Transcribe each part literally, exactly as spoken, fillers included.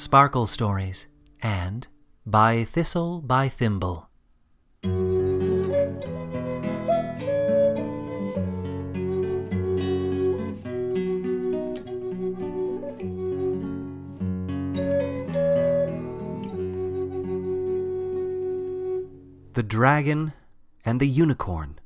Sparkle Stories and By Thistle by Thimble. The Dragon and the Unicorn.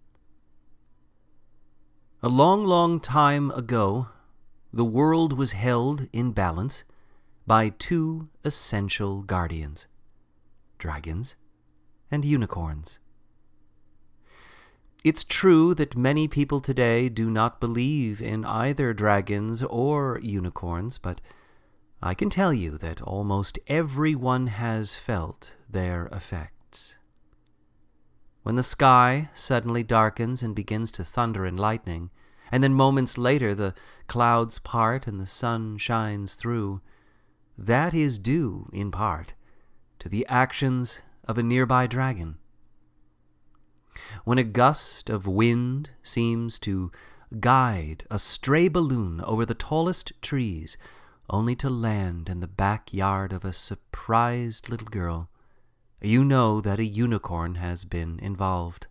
A long, long time ago, the world was held in balance by two essential guardians, dragons and unicorns. It's true that many people today do not believe in either dragons or unicorns, but I can tell you that almost everyone has felt their effects. When the sky suddenly darkens and begins to thunder and lightning, and then moments later the clouds part and the sun shines through, that is due, in part, to the actions of a nearby dragon. When a gust of wind seems to guide a stray balloon over the tallest trees, only to land in the backyard of a surprised little girl, you know that a unicorn has been involved.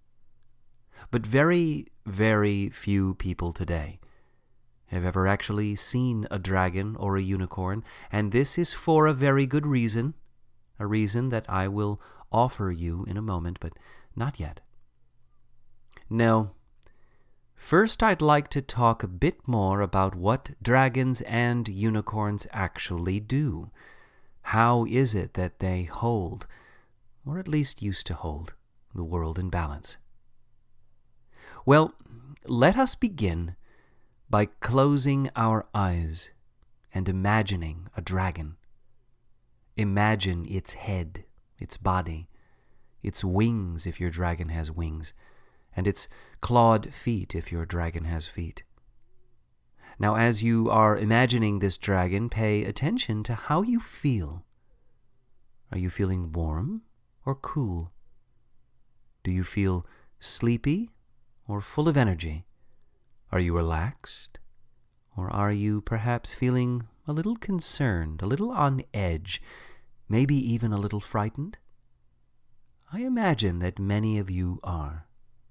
But very, very few people today have ever actually seen a dragon or a unicorn, and this is for a very good reason, a reason that I will offer you in a moment, but not yet. No, first I'd like to talk a bit more about what dragons and unicorns actually do. How is it that they hold, or at least used to hold, the world in balance? Well, let us begin by closing our eyes and imagining a dragon. Imagine its head, its body, its wings if your dragon has wings, and its clawed feet if your dragon has feet. Now, as you are imagining this dragon, pay attention to how you feel. Are you feeling warm or cool? Do you feel sleepy or full of energy? Are you relaxed? Or are you perhaps feeling a little concerned, a little on edge, maybe even a little frightened? I imagine that many of you are.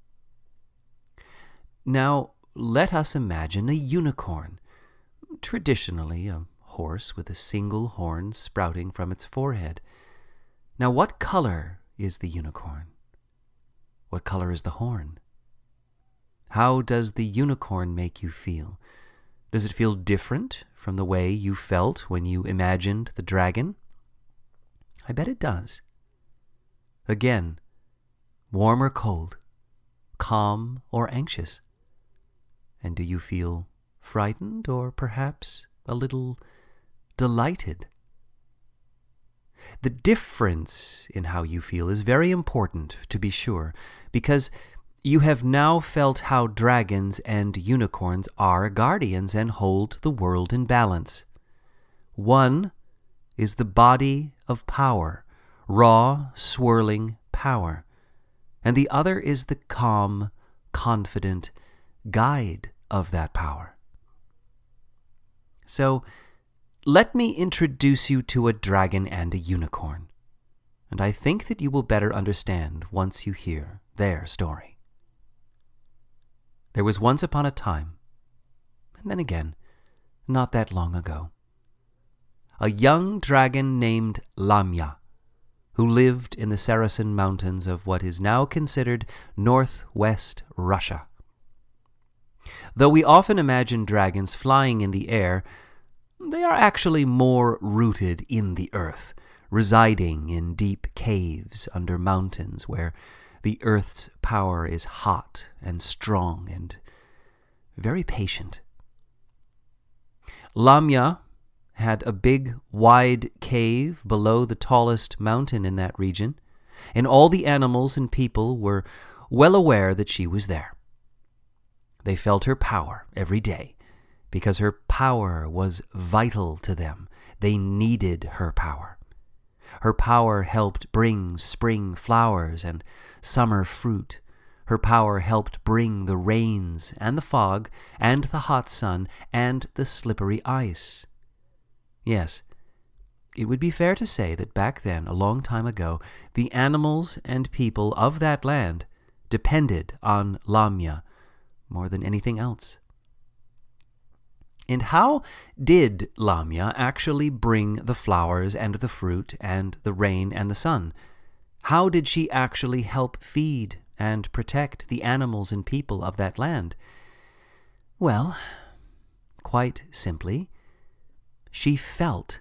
Now, let us imagine a unicorn, traditionally a horse with a single horn sprouting from its forehead. Now, what color is the unicorn? What color is the horn? How does the unicorn make you feel? Does it feel different from the way you felt when you imagined the dragon? I bet it does. Again, warm or cold, calm or anxious? And do you feel frightened or perhaps a little delighted? The difference in how you feel is very important, to be sure, because you have now felt how dragons and unicorns are guardians and hold the world in balance. One is the body of power, raw, swirling power, and the other is the calm, confident guide of that power. So, let me introduce you to a dragon and a unicorn, and I think that you will better understand once you hear their story. There was once upon a time, and then again, not that long ago, a young dragon named Lamia, who lived in the Saracen mountains of what is now considered northwest Russia. Though we often imagine dragons flying in the air, they are actually more rooted in the earth, residing in deep caves under mountains where the earth's power is hot and strong and very patient. Lamia had a big, wide cave below the tallest mountain in that region, and all the animals and people were well aware that she was there. They felt her power every day, because her power was vital to them. They needed her power. Her power helped bring spring flowers and summer fruit. Her power helped bring the rains and the fog and the hot sun and the slippery ice. Yes, It would be fair to say that back then, a long time ago, the animals and people of that land depended on Lamia more than anything else. And how did Lamia actually bring the flowers and the fruit and the rain and the sun? How did she actually help feed and protect the animals and people of that land? Well, quite simply, she felt.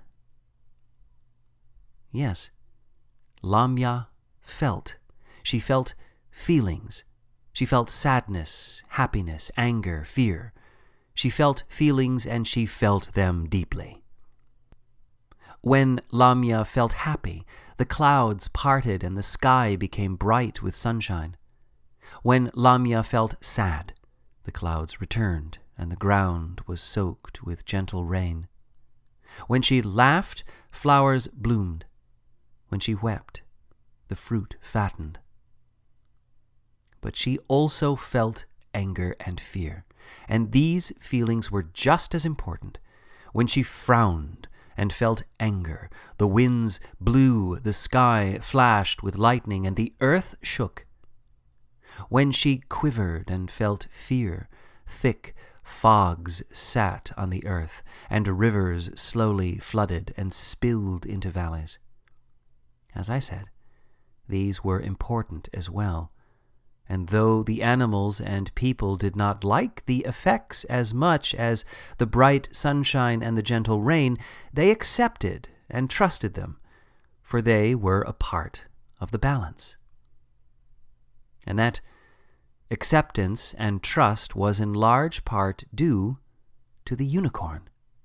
Yes, Lamia felt. She felt feelings. She felt sadness, happiness, anger, fear. She felt feelings, and she felt them deeply. When Lamia felt happy, the clouds parted and the sky became bright with sunshine. When Lamia felt sad, the clouds returned and the ground was soaked with gentle rain. When she laughed, flowers bloomed. When she wept, the fruit fattened. But she also felt anger and fear, and these feelings were just as important. When she frowned and felt anger, the winds blew, the sky flashed with lightning, and the earth shook. When she quivered and felt fear, thick fogs sat on the earth, and rivers slowly flooded and spilled into valleys. As I said, these were important as well. And though the animals and people did not like the effects as much as the bright sunshine and the gentle rain, they accepted and trusted them, for they were a part of the balance. And that acceptance and trust was in large part due to the unicorn.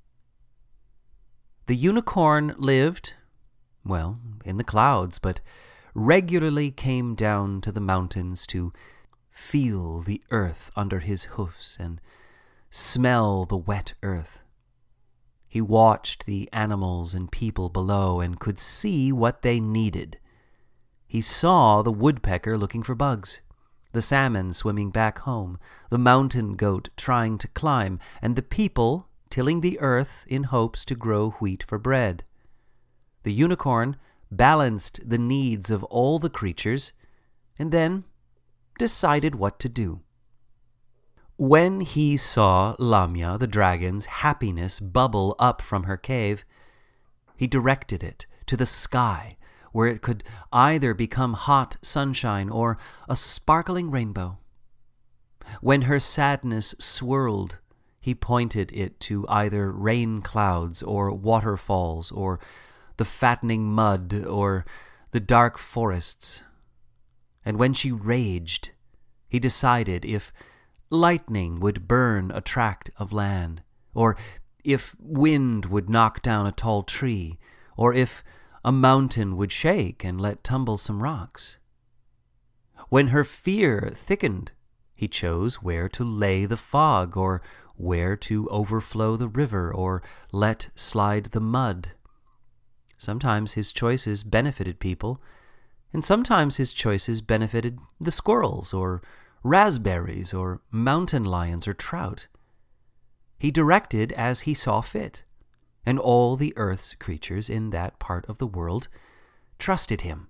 The unicorn lived, well, in the clouds, but regularly came down to the mountains to feel the earth under his hoofs and smell the wet earth. He watched the animals and people below and could see what they needed. He saw the woodpecker looking for bugs, the salmon swimming back home, the mountain goat trying to climb, and the people tilling the earth in hopes to grow wheat for bread. The unicorn balanced the needs of all the creatures, and then decided what to do. When he saw Lamia, the dragon's happiness bubble up from her cave, he directed it to the sky, where it could either become hot sunshine or a sparkling rainbow. When her sadness swirled, he pointed it to either rain clouds or waterfalls or the fattening mud, or the dark forests. And when she raged, he decided if lightning would burn a tract of land, or if wind would knock down a tall tree, or if a mountain would shake and let tumble some rocks. When her fear thickened, he chose where to lay the fog, or where to overflow the river, or let slide the mud. Sometimes his choices benefited people, and sometimes his choices benefited the squirrels, or raspberries, or mountain lions, or trout. He directed as he saw fit, and all the earth's creatures in that part of the world trusted him.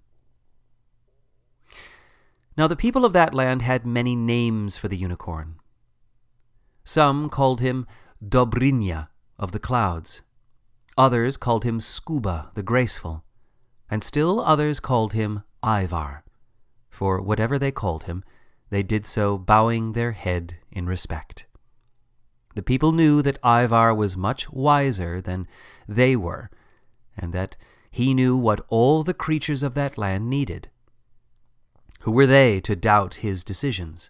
Now the people of that land had many names for the unicorn. Some called him Dobrynia of the clouds. Others called him Scuba the graceful, and still others called him Ivar. For whatever they called him, they did so bowing their head in respect. The people knew that Ivar was much wiser than they were, and that he knew what all the creatures of that land needed. Who were they to doubt his decisions?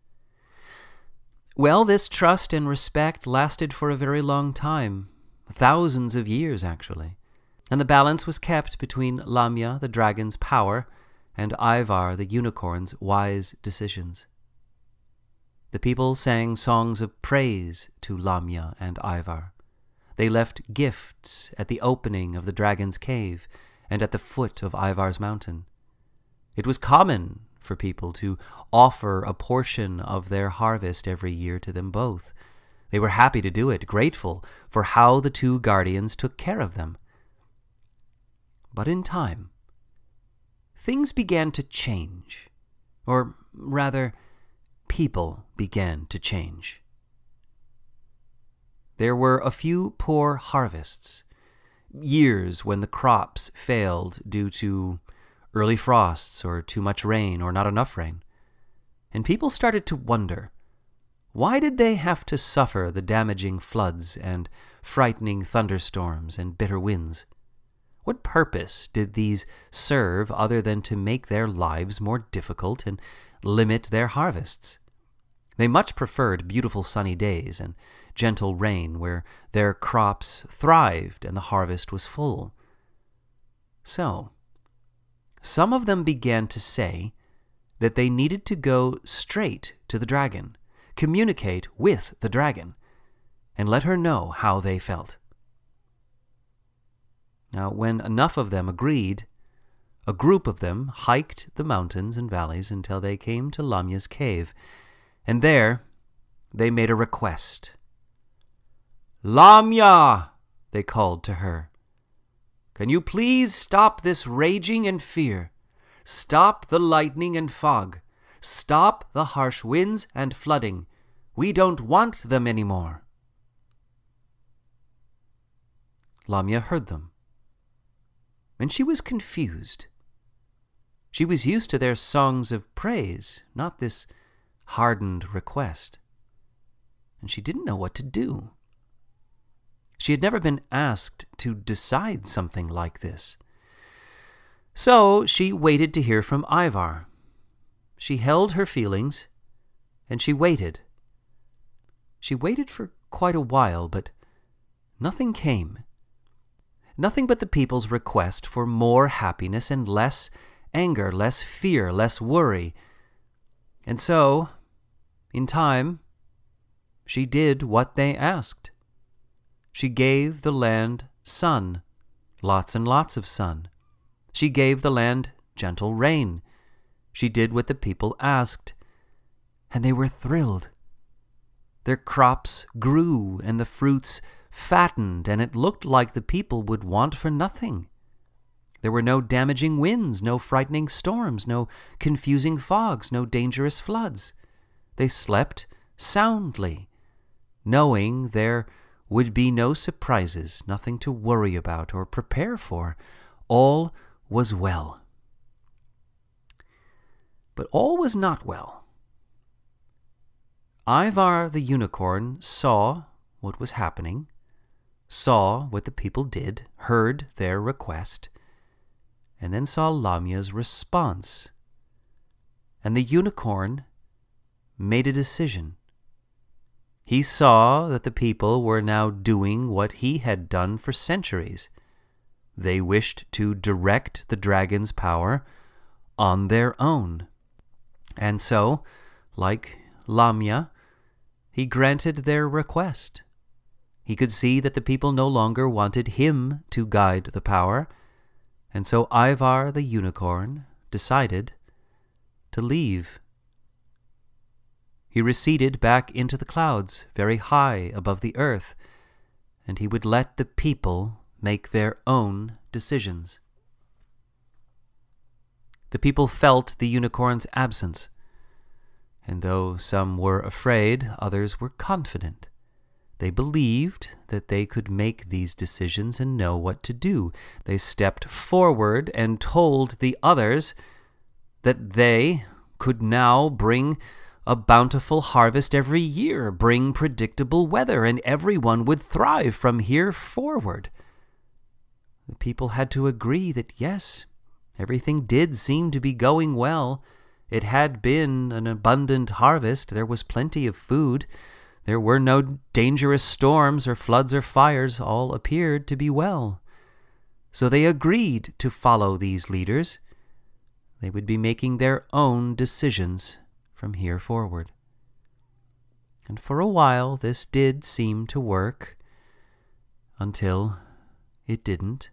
Well, this trust and respect lasted for a very long time. Thousands of years, actually, and the balance was kept between Lamia, the dragon's power, and Ivar, the unicorn's wise decisions. The people sang songs of praise to Lamia and Ivar. They left gifts at the opening of the dragon's cave and at the foot of Ivar's mountain. It was common for people to offer a portion of their harvest every year to them both. They were happy to do it, grateful for how the two guardians took care of them. But in time, things began to change, or rather, people began to change. There were a few poor harvests, years when the crops failed due to early frosts or too much rain or not enough rain, and people started to wonder, why did they have to suffer the damaging floods and frightening thunderstorms and bitter winds? What purpose did these serve other than to make their lives more difficult and limit their harvests? They much preferred beautiful sunny days and gentle rain where their crops thrived and the harvest was full. So, some of them began to say that they needed to go straight to the dragon, communicate with the dragon, and let her know how they felt. Now, when enough of them agreed, a group of them hiked the mountains and valleys until they came to Lamya's cave, and there they made a request. "Lamya," they called to her, "can you please stop this raging and fear? Stop the lightning and fog. Stop the harsh winds and flooding. We don't want them anymore." Lamya heard them, and she was confused. She was used to their songs of praise, not this hardened request, and she didn't know what to do. She had never been asked to decide something like this. So she waited to hear from Ivar. She held her feelings, and she waited. She waited for quite a while, but nothing came. Nothing but the people's request for more happiness and less anger, less fear, less worry. And so, in time, she did what they asked. She gave the land sun, lots and lots of sun. She gave the land gentle rain. She did what the people asked, and they were thrilled. Their crops grew, and the fruits fattened, and it looked like the people would want for nothing. There were no damaging winds, no frightening storms, no confusing fogs, no dangerous floods. They slept soundly, knowing there would be no surprises, nothing to worry about or prepare for. All was well. But all was not well. Ivar the unicorn saw what was happening, saw what the people did, heard their request, and then saw Lamya's response. And the unicorn made a decision. He saw that the people were now doing what he had done for centuries. They wished to direct the dragon's power on their own. And so, like Lamya, he granted their request. He could see that the people no longer wanted him to guide the power, and so Ivar the unicorn decided to leave. He receded back into the clouds, very high above the earth, and he would let the people make their own decisions. The people felt the unicorn's absence, and though some were afraid, others were confident. They believed that they could make these decisions and know what to do. They stepped forward and told the others that they could now bring a bountiful harvest every year, bring predictable weather, and everyone would thrive from here forward. The people had to agree that yes, everything did seem to be going well. It had been an abundant harvest. There was plenty of food. There were no dangerous storms or floods or fires. All appeared to be well. So they agreed to follow these leaders. They would be making their own decisions from here forward. And for a while this did seem to work, until it didn't.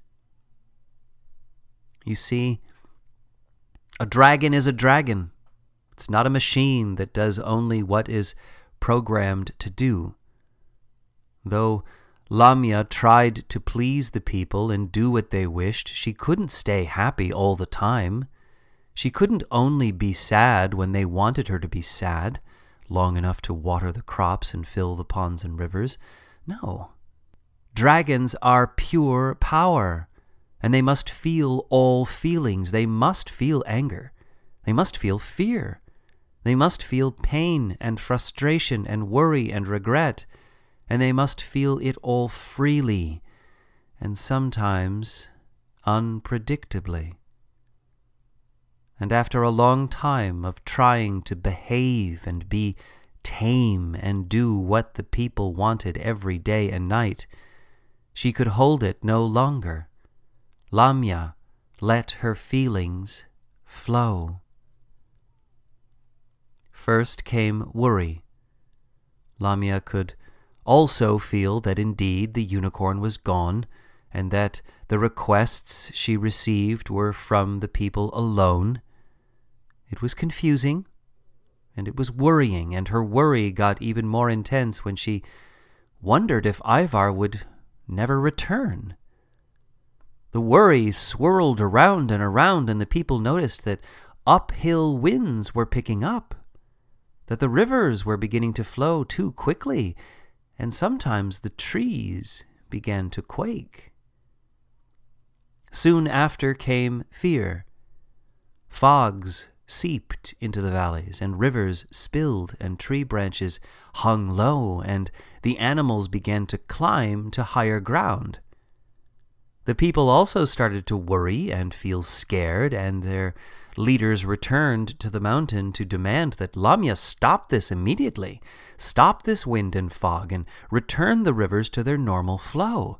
You see, a dragon is a dragon. It's not a machine that does only what is programmed to do. Though Lamia tried to please the people and do what they wished. She couldn't stay happy all the time. She couldn't only be sad when they wanted her to be sad, long enough to water the crops and fill the ponds and rivers. No. Dragons are pure power, and they must feel all feelings. They must feel anger. They must feel fear. They must feel pain and frustration and worry and regret, and they must feel it all freely, and sometimes unpredictably. And after a long time of trying to behave and be tame and do what the people wanted every day and night, she could hold it no longer. Lamia let her feelings flow. First came worry. Lamia could also feel that indeed the unicorn was gone, and that the requests she received were from the people alone. It was confusing, and it was worrying, and her worry got even more intense when she wondered if Ivar would never return. The worry swirled around and around, and the people noticed that uphill winds were picking up, that the rivers were beginning to flow too quickly, and sometimes the trees began to quake. Soon after came fear. Fogs seeped into the valleys, and rivers spilled, and tree branches hung low, and the animals began to climb to higher ground. The people also started to worry and feel scared, and their leaders returned to the mountain to demand that Lamia stop this immediately, stop this wind and fog, and return the rivers to their normal flow.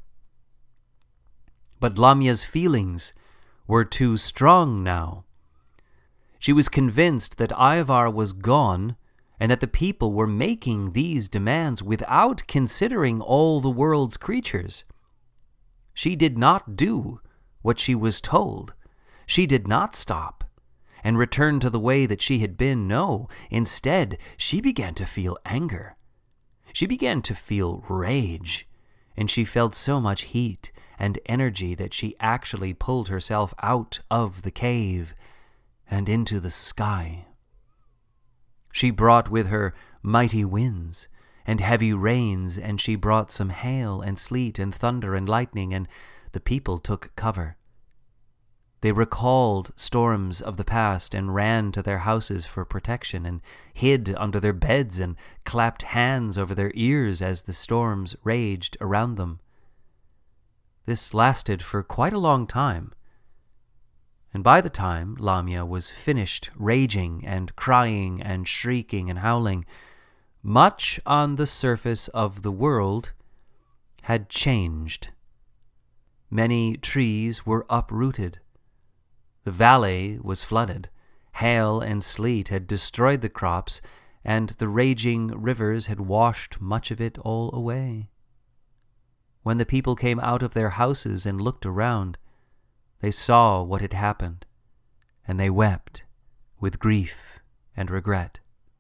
But Lamia's feelings were too strong now. She was convinced that Ivar was gone, and that the people were making these demands without considering all the world's creatures. She did not do what she was told. She did not stop and return to the way that she had been. No, instead, she began to feel anger. She began to feel rage, and she felt so much heat and energy that she actually pulled herself out of the cave and into the sky. She brought with her mighty winds and heavy rains, and she brought some hail and sleet and thunder and lightning, and the people took cover. They recalled storms of the past and ran to their houses for protection, and hid under their beds and clapped hands over their ears as the storms raged around them. This lasted for quite a long time, and by the time Lamia was finished raging and crying and shrieking and howling, much on the surface of the world had changed. Many trees were uprooted. The valley was flooded. Hail and sleet had destroyed the crops, and the raging rivers had washed much of it all away. When the people came out of their houses and looked around, they saw what had happened, and they wept with grief and regret.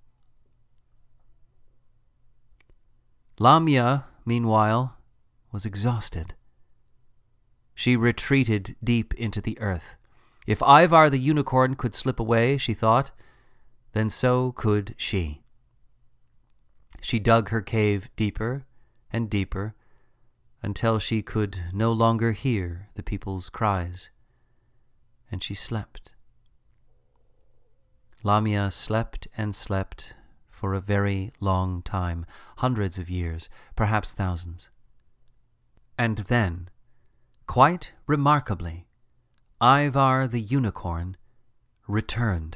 Lamia, meanwhile, was exhausted. She retreated deep into the earth. If Ivar the unicorn could slip away, she thought, then so could she. She dug her cave deeper and deeper until she could no longer hear the people's cries, and she slept. Lamia slept and slept for a very long time, hundreds of years, perhaps thousands. And then, quite remarkably, Ivar the unicorn returned.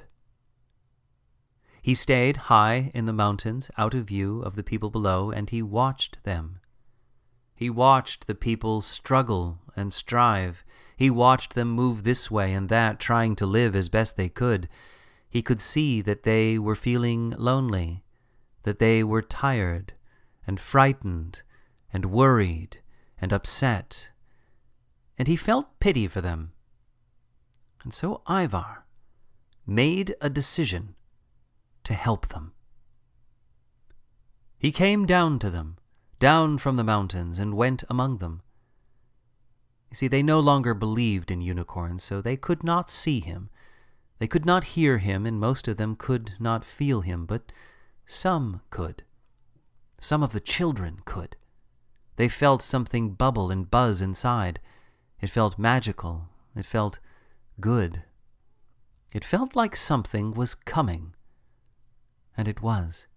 He stayed high in the mountains, out of view of the people below, and he watched them. He watched the people struggle and strive. He watched them move this way and that, trying to live as best they could. He could see that they were feeling lonely, that they were tired and frightened and worried and upset, and he felt pity for them. And so Ivar made a decision to help them. He came down to them, down from the mountains and went among them. You see, they no longer believed in unicorns, so they could not see him. They could not hear him, and most of them could not feel him, but some could. Some of the children could. They felt something bubble and buzz inside. It felt magical. It felt good. It felt like something was coming. And it was.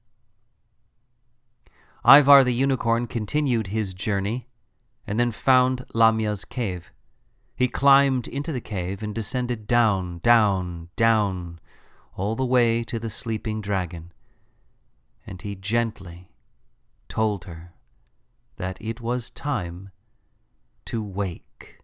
Ivar the unicorn continued his journey and then found Lamya's cave. He climbed into the cave and descended down, down, down, all the way to the sleeping dragon, and he gently told her that it was time to wake.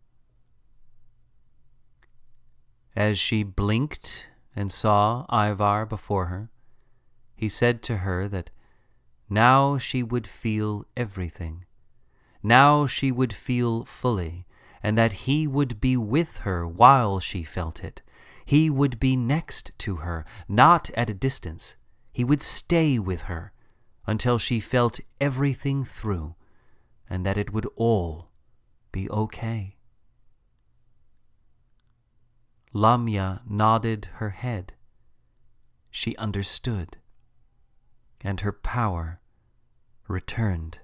As she blinked and saw Ivar before her, he said to her that now she would feel everything. Now she would feel fully, and that he would be with her while she felt it. He would be next to her, not at a distance. He would stay with her until she felt everything through, and that it would all be okay. Lamya nodded her head. She understood, and her power returned.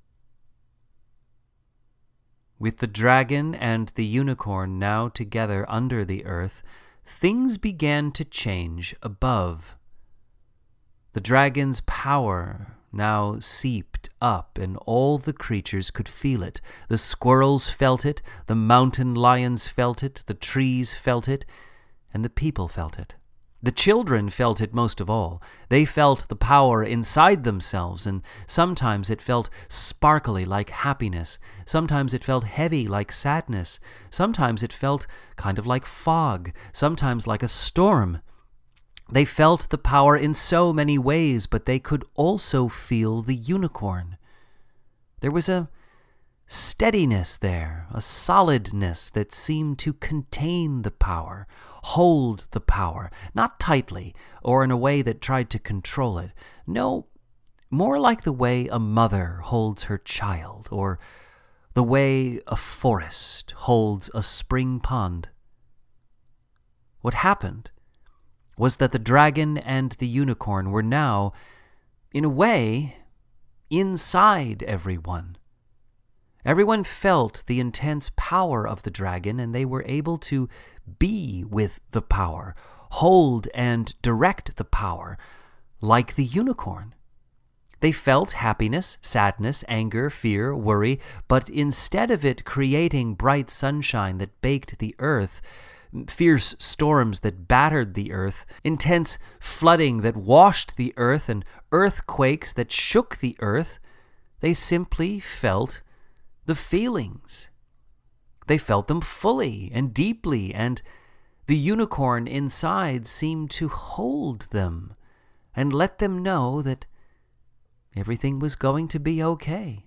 With the dragon and the unicorn now together under the earth, things began to change above. The dragon's power now seeped up, and all the creatures could feel it. The squirrels felt it, the mountain lions felt it, the trees felt it, and the people felt it. The children felt it most of all. They felt the power inside themselves, and sometimes it felt sparkly like happiness. Sometimes it felt heavy like sadness. Sometimes it felt kind of like fog. Sometimes like a storm. They felt the power in so many ways, but they could also feel the unicorn. There was a steadiness there, a solidness that seemed to contain the power, hold the power, not tightly or in a way that tried to control it. No, more like the way a mother holds her child, or the way a forest holds a spring pond. What happened was that the dragon and the unicorn were now, in a way, inside everyone. Everyone felt the intense power of the dragon, and they were able to be with the power, hold and direct the power, like the unicorn. They felt happiness, sadness, anger, fear, worry, but instead of it creating bright sunshine that baked the earth, fierce storms that battered the earth, intense flooding that washed the earth, and earthquakes that shook the earth, they simply felt the feelings. They felt them fully and deeply, and the unicorn inside seemed to hold them and let them know that everything was going to be okay.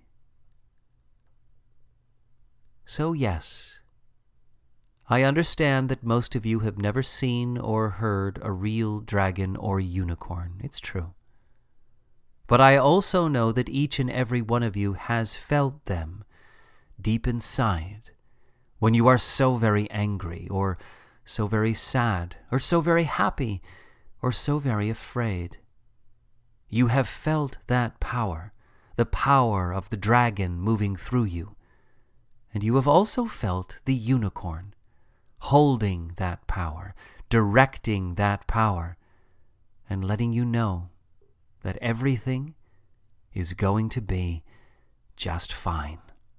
So yes, I understand that most of you have never seen or heard a real dragon or unicorn. It's true. But I also know that each and every one of you has felt them deep inside, when you are so very angry, or so very sad, or so very happy, or so very afraid. You have felt that power, the power of the dragon moving through you, and you have also felt the unicorn holding that power, directing that power, and letting you know that everything is going to be just fine.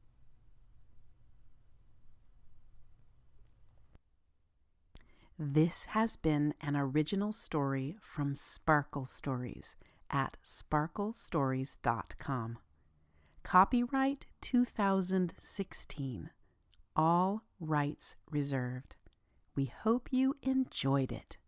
This has been an original story from Sparkle Stories at sparkle stories dot com. Copyright two thousand sixteen. All rights reserved. We hope you enjoyed it.